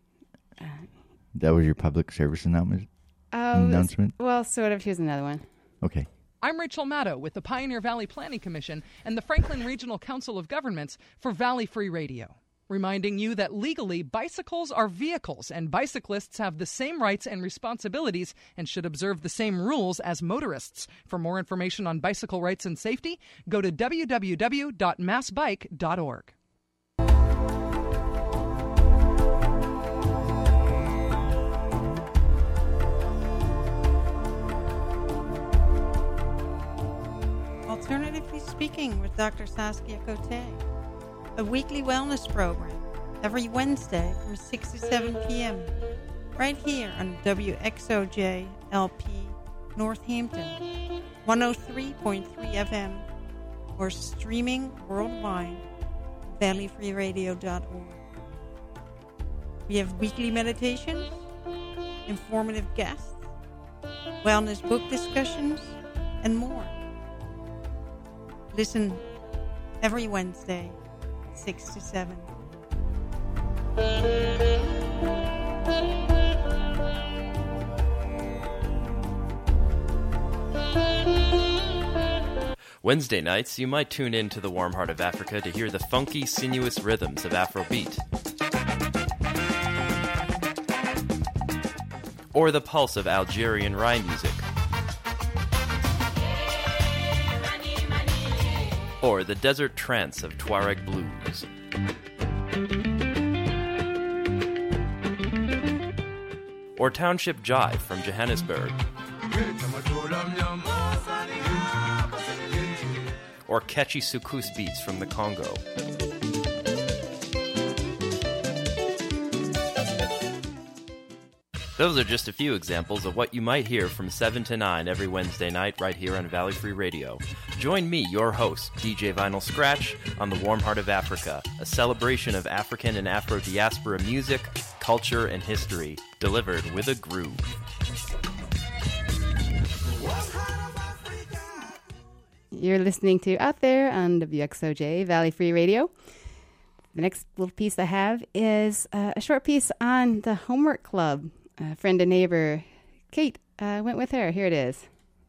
That was your public service announcement? Well, sort of. Here's another one. Okay. I'm Rachel Maddow with the Pioneer Valley Planning Commission and the Franklin Regional Council of Governments for Valley Free Radio, reminding you that legally bicycles are vehicles and bicyclists have the same rights and responsibilities and should observe the same rules as motorists. For more information on bicycle rights and safety, go to www.massbike.org. Alternatively Speaking with Dr. Saskia Cote, a weekly wellness program every Wednesday from 6 to 7 p.m. right here on WXOJ LP Northampton, 103.3 FM, or streaming worldwide, valleyfreeradio.org. We have weekly meditations, informative guests, wellness book discussions, and more. Listen every Wednesday, 6 to 7. Wednesday nights, you might tune in to the Warm Heart of Africa to hear the funky, sinuous rhythms of Afrobeat. Or the pulse of Algerian rhyme music. Or the desert trance of Tuareg blues. Or township jive from Johannesburg. Or catchy soukous beats from the Congo. Those are just a few examples of what you might hear from 7 to 9 every Wednesday night right here on Valley Free Radio. Join me, your host, DJ Vinyl Scratch, on the Warm Heart of Africa, a celebration of African and Afro-diaspora music, culture, and history, delivered with a groove. You're listening to Out There on WXOJ, Valley Free Radio. The next little piece I have is a short piece on the Homework Club. A friend and neighbor, Kate, went with her. Here it is.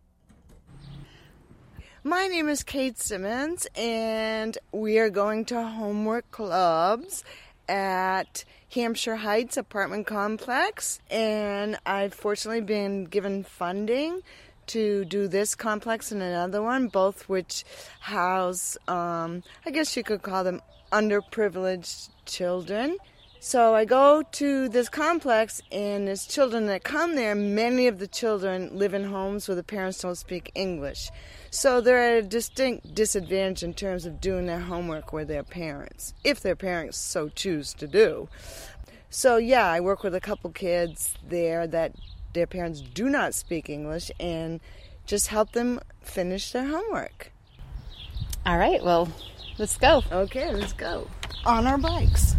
My name is Kate Simmons, and we are going to Homework Clubs at Hampshire Heights Apartment Complex. And I've fortunately been given funding to do this complex and another one, both which house, I guess you could call them underprivileged children. So I go to this complex, and there's children that come there. Many of the children live in homes where the parents don't speak English. So they're at a distinct disadvantage in terms of doing their homework with their parents, if their parents so choose to do. So yeah, I work with a couple kids there that their parents do not speak English and just help them finish their homework. All right, well, let's go. Okay, let's go. On our bikes.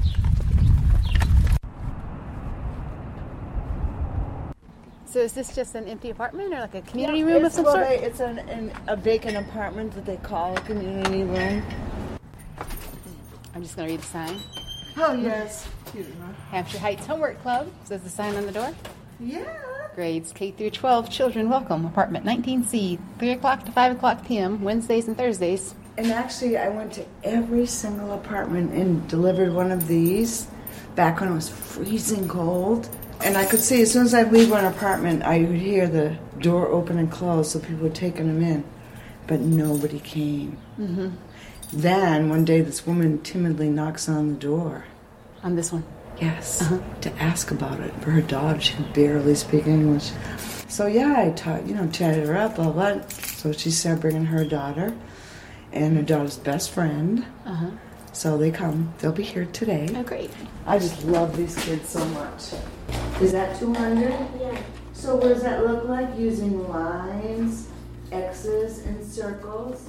So is this just an empty apartment or like a community room of some sort? It's a vacant apartment that they call a community room. I'm just going to read the sign. Oh, yes. Hampshire Heights Homework Club, says the sign on the door. Yeah. Grades K through 12, children welcome. Apartment 19C, 3 o'clock to 5 o'clock p.m., Wednesdays and Thursdays. And actually, I went to every single apartment and delivered one of these back when it was freezing cold. And I could see, as soon as I'd leave one apartment, I would hear the door open and close, so people were taking them in. But nobody came. Mm-hmm. Then, one day, this woman timidly knocks on the door. On this one? Yes, to ask about it for her daughter. She could barely speak English. So, yeah, I chatted her up, blah, blah. So she started bringing her daughter and her daughter's best friend. Uh-huh. So they come. They'll be here today. Oh, great. I just love these kids so much. Is that 200? Yeah. So what does that look like? Using lines, X's, and circles?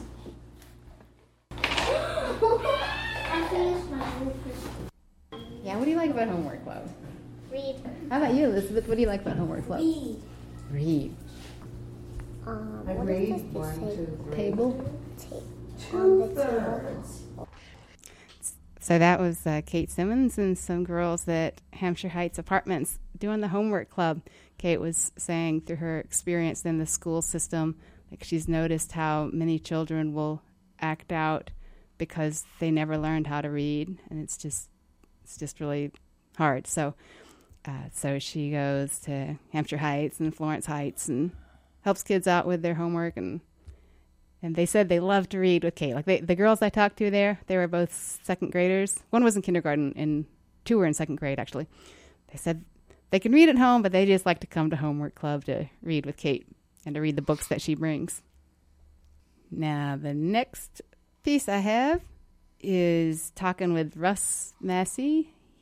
I finished my homework. Yeah, what do you like about Homework Club? Read. How about you, Elizabeth? What do you like about Homework Club? Read. Read. I What read does this 1, say? 2, 3. Table? On the table. So that was Kate Simmons and some girls at Hampshire Heights Apartments doing the Homework Club. Kate was saying through her experience in the school system, like she's noticed how many children will act out because they never learned how to read, and it's just really hard. So she goes to Hampshire Heights and Florence Heights and helps kids out with their homework, and they said they love to read with Kate. Like the girls I talked to there, they were both second graders. One was in kindergarten and 2 were in second grade, actually. They said they can read at home, but they just like to come to Homework Club to read with Kate and to read the books that she brings. Now, the next piece I have is talking with Russ Massey.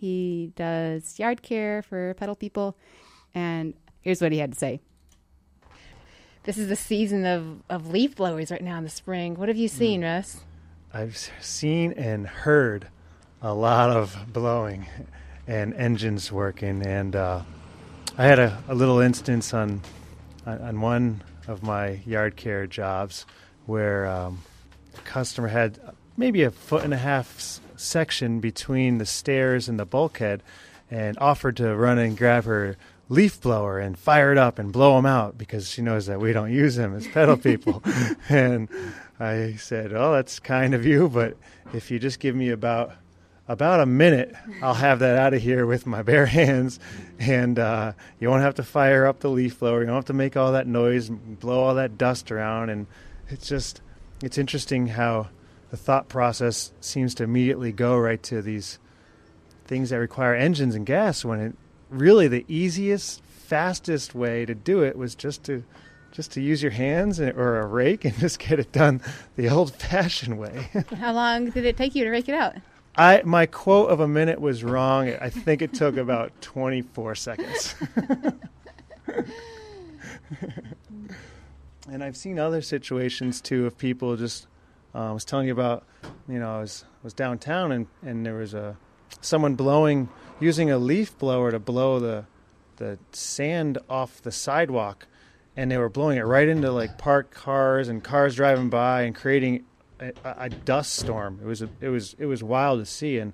He does yard care for pedal people. And here's what he had to say. This is the season of leaf blowers right now in the spring. What have you seen, Russ? I've seen and heard a lot of blowing and engines working. And I had a little instance on one of my yard care jobs where a customer had maybe 1.5 foot section between the stairs and the bulkhead and offered to run and grab her leaf blower and fire it up and blow them out because she knows that we don't use them as pedal people. And I said, oh, that's kind of you, but if you just give me about a minute, I'll have that out of here with my bare hands, and you won't have to fire up the leaf blower. You don't have to make all that noise and blow all that dust around. And it's interesting how the thought process seems to immediately go right to these things that require engines and gas when it really the easiest, fastest way to do it was just to use your hands or a rake and just get it done the old-fashioned way. How long did it take you to rake it out? My quote of a minute was wrong. I think it took about 24 seconds. And I've seen other situations too of people just. I was telling you about, I was downtown and there was someone using a leaf blower to blow the sand off the sidewalk, and they were blowing it right into like parked cars and cars driving by and creating a dust storm. It was wild to see, and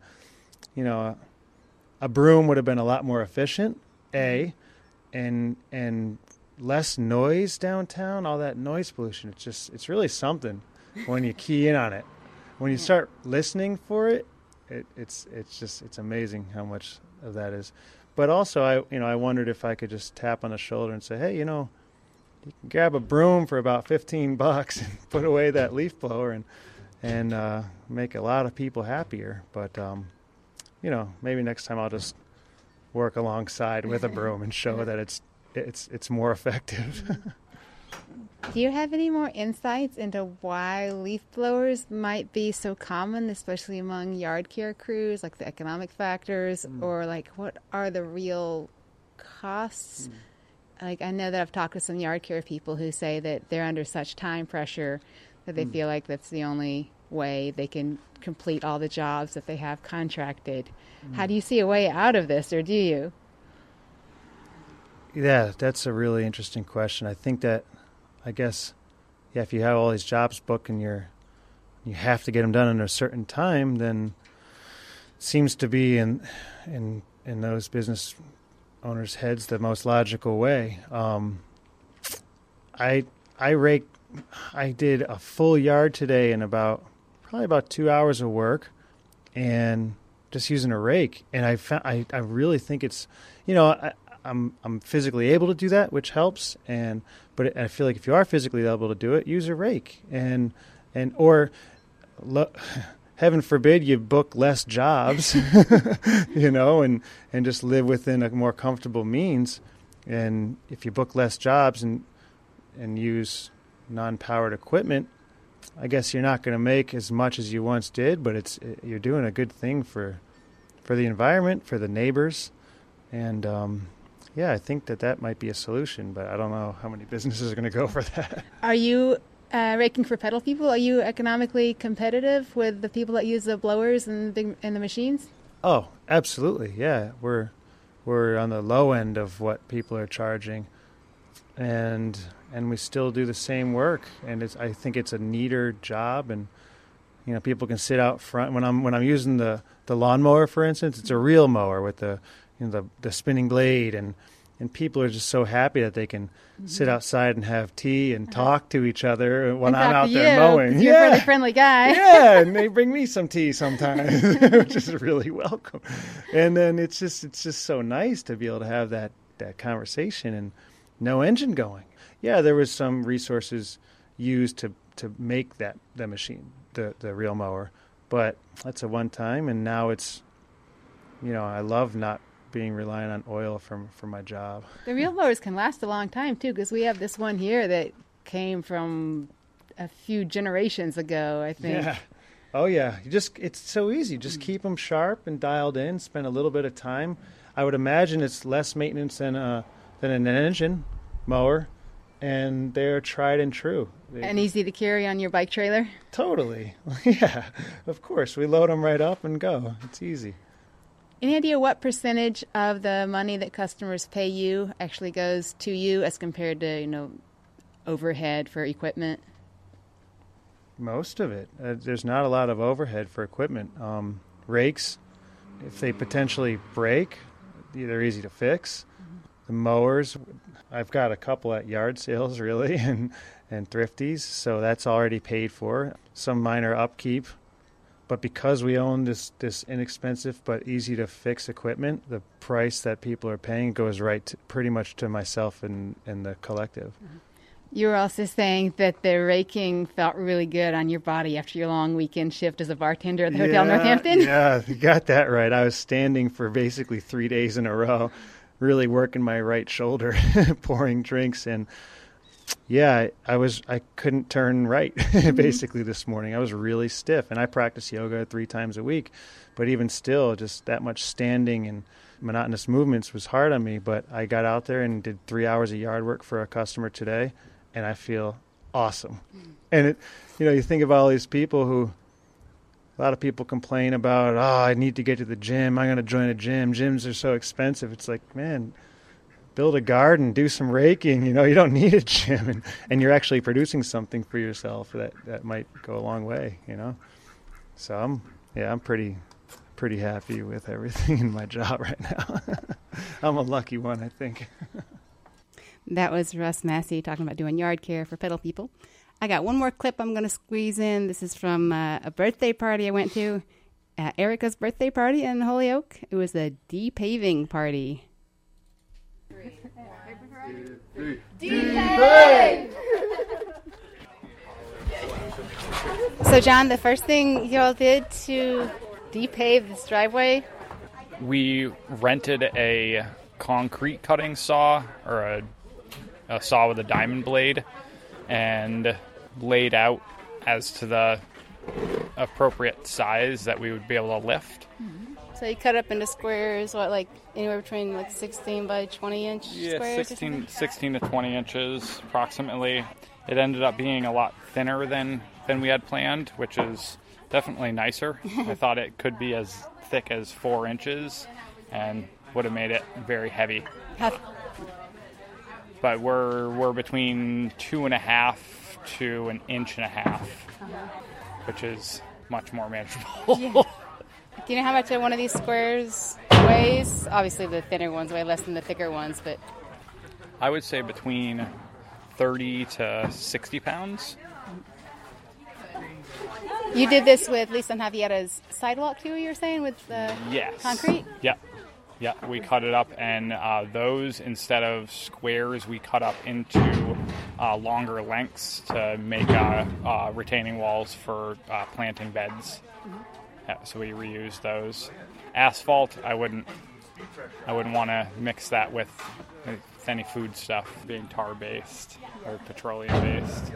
a broom would have been a lot more efficient, and less noise downtown. All that noise pollution. It's really something when you key in on it. When you start listening for it, it's amazing how much of that is. But also, I wondered if I could just tap on the shoulder and say, hey, you can grab a broom for about $15 and put away that leaf blower and make a lot of people happier. But maybe next time I'll just work alongside with a broom and show that it's more effective. Do you have any more insights into why leaf blowers might be so common, especially among yard care crews, like the economic factors, or like what are the real costs? Like I know that I've talked to some yard care people who say that they're under such time pressure that they feel like that's the only way they can complete all the jobs that they have contracted. How do you see a way out of this, or do you? Yeah, that's a really interesting question. I think that if you have all these jobs booked and you have to get them done in a certain time, then it seems to be in those business owners' heads the most logical way. I did a full yard today in probably about 2 hours of work, and just using a rake. And I really think it's, I'm physically able to do that, which helps. But I feel like if you are physically able to do it, use a rake, or heaven forbid you book less jobs, and just live within a more comfortable means. And if you book less jobs and use non-powered equipment, I guess you're not going to make as much as you once did, but you're doing a good thing for the environment, for the neighbors, and I think that might be a solution, but I don't know how many businesses are going to go for that. Are you raking for pedal people? Are you economically competitive with the people that use the blowers and the machines? Oh, absolutely, yeah. We're on the low end of what people are charging, and we still do the same work. And I think it's a neater job, and people can sit out front. When I'm using the lawnmower, for instance, it's a real mower with the spinning blade, and people are just so happy that they can sit outside and have tea and talk to each other when I'm out there mowing. You're a really friendly guy. Yeah, and they bring me some tea sometimes, which is really welcome. And then it's just so nice to be able to have that conversation and no engine going. Yeah, there was some resources used to make the machine, the real mower, but that's a one time, and now it's, I love not being reliant on oil for my job. The real mowers can last a long time too, because we have this one here that came from a few generations ago, I think. Oh, yeah. It's so easy. Just keep them sharp and dialed in, spend a little bit of time. I would imagine it's less maintenance than an engine mower, and they're tried and true. And easy to carry on your bike trailer? Totally. Yeah, of course. We load them right up and go. It's easy. Any idea what percentage of the money that customers pay you actually goes to you as compared to, overhead for equipment? Most of it. There's not a lot of overhead for equipment. Rakes, if they potentially break, they're easy to fix. The mowers, I've got a couple at yard sales, really, and thrifties, so that's already paid for. Some minor upkeep. But because we own this inexpensive but easy to fix equipment, the price that people are paying goes pretty much to myself and the collective. You were also saying that the raking felt really good on your body after your long weekend shift as a bartender at the Hotel Northampton. Yeah, you got that right. I was standing for basically 3 days in a row, really working my right shoulder, pouring drinks, and yeah, I couldn't turn right basically this morning. I was really stiff, and I practice yoga 3 times a week, but even still, just that much standing and monotonous movements was hard on me. But I got out there and did 3 hours of yard work for a customer today, and I feel awesome. And you think about all these people who, a lot of people complain about, I need to get to the gym. I'm going to join a gym. Gyms are so expensive. It's like, man, build a garden, do some raking. You don't need a gym, and you're actually producing something for yourself that might go a long way. So I'm pretty happy with everything in my job right now. I'm a lucky one, I think. That was Russ Massey talking about doing yard care for pedal people. I got one more clip I'm going to squeeze in. This is from a birthday party I went to, Erica's birthday party in Holyoke. It was a de-paving party. D-pave! So, John, the first thing y'all did to de-pave this driveway? We rented a concrete cutting saw, or a saw with a diamond blade, and laid out as to the appropriate size that we would be able to lift. So you cut up into squares, anywhere between 16 by 20 inch squares? 16 to 20 inches approximately. It ended up being a lot thinner than we had planned, which is definitely nicer. I thought it could be as thick as 4 inches and would have made it very heavy. But we're between 2.5 to 1.5 inches, which is much more manageable. Yeah. Do you know how much one of these squares weighs? Obviously, the thinner ones weigh less than the thicker ones, but I would say between 30 to 60 pounds. You did this with Lisa and Javietta's sidewalk too, you were saying, with Yes. concrete? Yeah, we cut it up, and those, instead of squares, we cut up into longer lengths to make retaining walls for planting beds. Yeah, so we reused those. Asphalt, I wouldn't want to mix that with any food stuff, being tar-based or petroleum-based.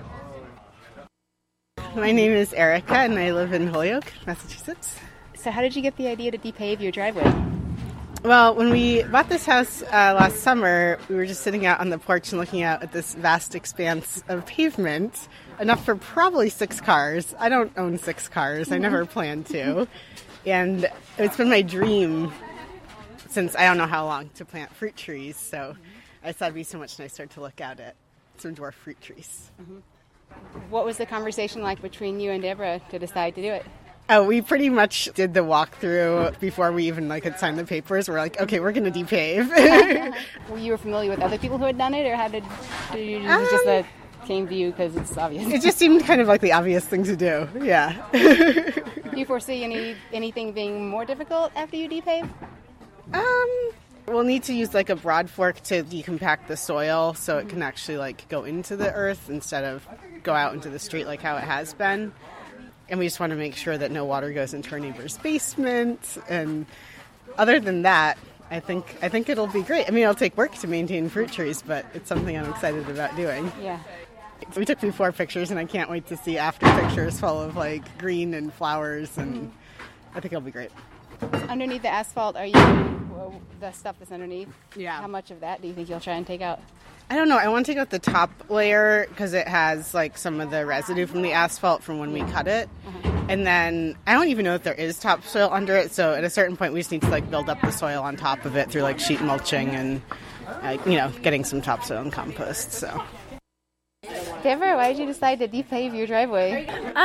My name is Erica, and I live in Holyoke, Massachusetts. So how did you get the idea to de-pave your driveway? Well, when we bought this house last summer, we were just sitting out on the porch and looking out at this vast expanse of pavement, enough for probably 6 cars. I don't own 6 cars. I never planned to. And it's been my dream since I don't know how long to plant fruit trees. So I thought it'd be so much nicer to look out at some dwarf fruit trees. What was the conversation like between you and Deborah to decide to do it? Oh, we pretty much did the walkthrough before we even had signed the papers. We're like, okay, we're going to de-pave. Were you familiar with other people who had done it, or how did you just that came to you because it's obvious? It just seemed kind of like the obvious thing to do. Yeah. Do you foresee anything being more difficult after you de-pave? We'll need to use a broad fork to decompact the soil so it can actually go into the earth instead of go out into the street like how it has been. And we just want to make sure that no water goes into our neighbor's basement. And other than that, I think it'll be great. I mean, it'll take work to maintain fruit trees, but it's something I'm excited about doing. Yeah. We took before pictures, and I can't wait to see after pictures full of like green and flowers, and I think it'll be great. Underneath the asphalt, the stuff that's underneath? Yeah. How much of that do you think you'll try and take out? I don't know. I want to take out the top layer because it has like some of the residue from the asphalt from when we cut it. And then I don't even know if there is topsoil under it. So at a certain point, we just need to like build up the soil on top of it through like sheet mulching and getting some topsoil and compost. So. Deborah, why did you decide to depave your driveway?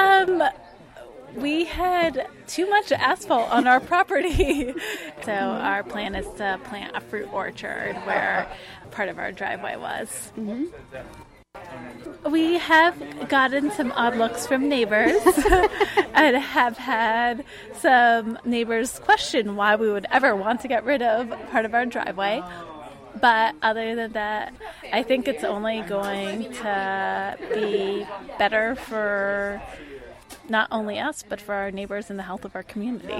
We had too much asphalt on our property. So our plan is to plant a fruit orchard where part of our driveway was. Mm-hmm. We have gotten some odd looks from neighbors and have had some neighbors question why we would ever want to get rid of part of our driveway. But other than that, I think it's only going to be better for not only us, but for our neighbors and the health of our community.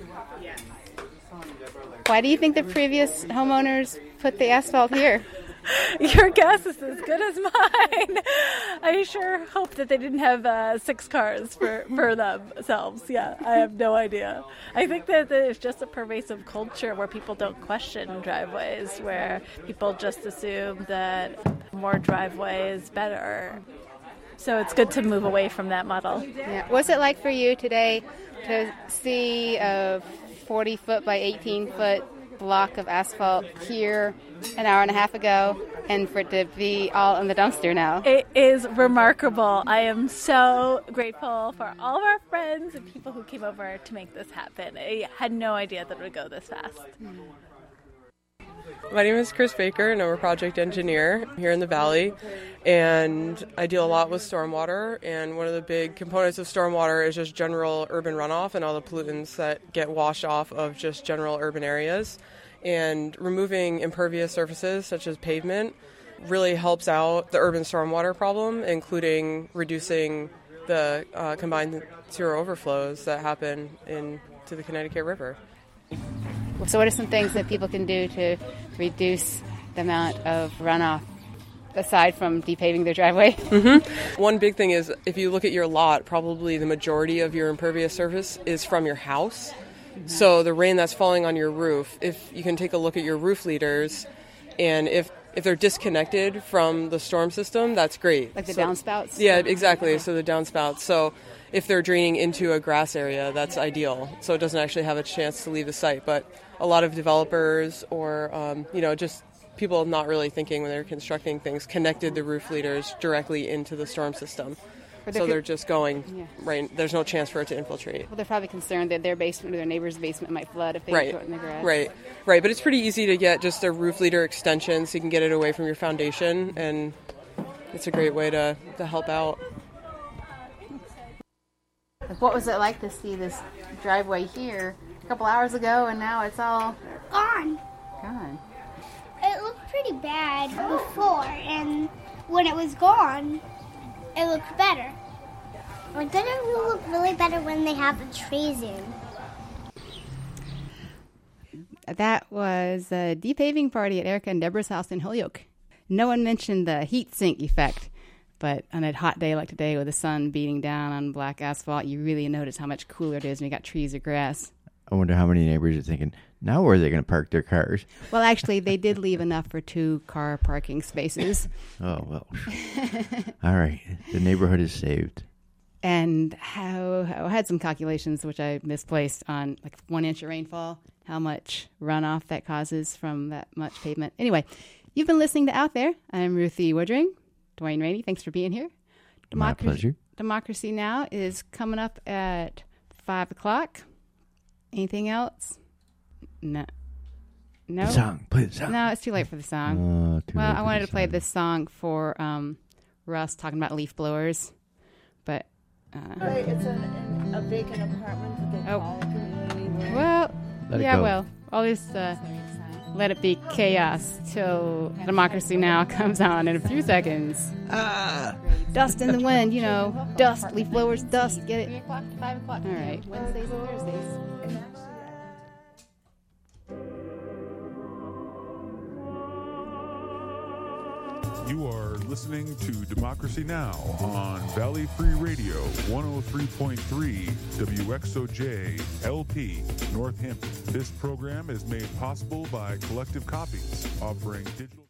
Why do you think the previous homeowners put the asphalt here? Your guess is as good as mine. I sure hope that they didn't have 6 cars for themselves. Yeah, I have no idea. I think that there's just a pervasive culture where people don't question driveways, where people just assume that more driveway is better. So it's good to move away from that model. Yeah. What's it like for you today to see a 40-foot by 18-foot block of asphalt here an hour and a half ago, and for it to be all in the dumpster now? It is remarkable. I am so grateful for all of our friends and people who came over to make this happen. I had no idea that it would go this fast. My name is Chris Baker, and I'm a project engineer here in the Valley, and I deal a lot with stormwater, and one of the big components of stormwater is just general urban runoff and all the pollutants that get washed off of just general urban areas. And removing impervious surfaces such as pavement really helps out the urban stormwater problem, including reducing the combined sewer overflows that happen into the Connecticut River. So what are some things that people can do to reduce the amount of runoff aside from depaving their driveway? Mm-hmm. One big thing is if you look at your lot, probably the majority of your impervious surface is from your house. Mm-hmm. So the rain that's falling on your roof, if you can take a look at your roof leaders, and if they're disconnected from the storm system, that's great. Like the downspouts? Yeah, exactly. So the downspouts. So if they're draining into a grass area, that's ideal. So it doesn't actually have a chance to leave the site. But a lot of developers or, just people not really thinking when they're constructing things connected the roof leaders directly into the storm system. So they're just going right. There's no chance for it to infiltrate. Well, they're probably concerned that their basement or their neighbor's basement might flood if they put it in the grass. Right. But it's pretty easy to get just a roof leader extension so you can get it away from your foundation, and it's a great way to help out. What was it like to see this driveway here a couple hours ago, and now it's all Gone. It looked pretty bad before, and when it was gone, it looked better. Like, doesn't it look really better when they have the trees in? That was a depaving party at Erica and Deborah's house in Holyoke. No one mentioned the heat sink effect, but on a hot day like today with the sun beating down on black asphalt, you really notice how much cooler it is when you got trees or grass. I wonder how many neighbors are thinking, now where are they going to park their cars? Well, actually, they did leave enough for 2 car parking spaces. Oh, well. All right. The neighborhood is saved. And I had some calculations, which I misplaced, on like 1 inch of rainfall, how much runoff that causes from that much pavement. Anyway, you've been listening to Out There. I'm Ruthie Woodring. Dwayne Rainey, thanks for being here. My pleasure. Democracy Now! Is coming up at 5 o'clock. Anything else? No. The song. Play the song. No, it's too late for the song. I wanted to play this song for Russ talking about leaf blowers, but it's a vacant apartment that they call community. Well, I'll just let it be chaos till Democracy Now! Comes on in a few seconds. Dust in the wind, dust, leaf blowers, dust, get it? 3 o'clock to 5 o'clock. All right. Wednesdays and Thursdays. You are listening to Democracy Now! On Valley Free Radio, 103.3 WXOJ LP, Northampton. This program is made possible by Collective Copies, offering digital...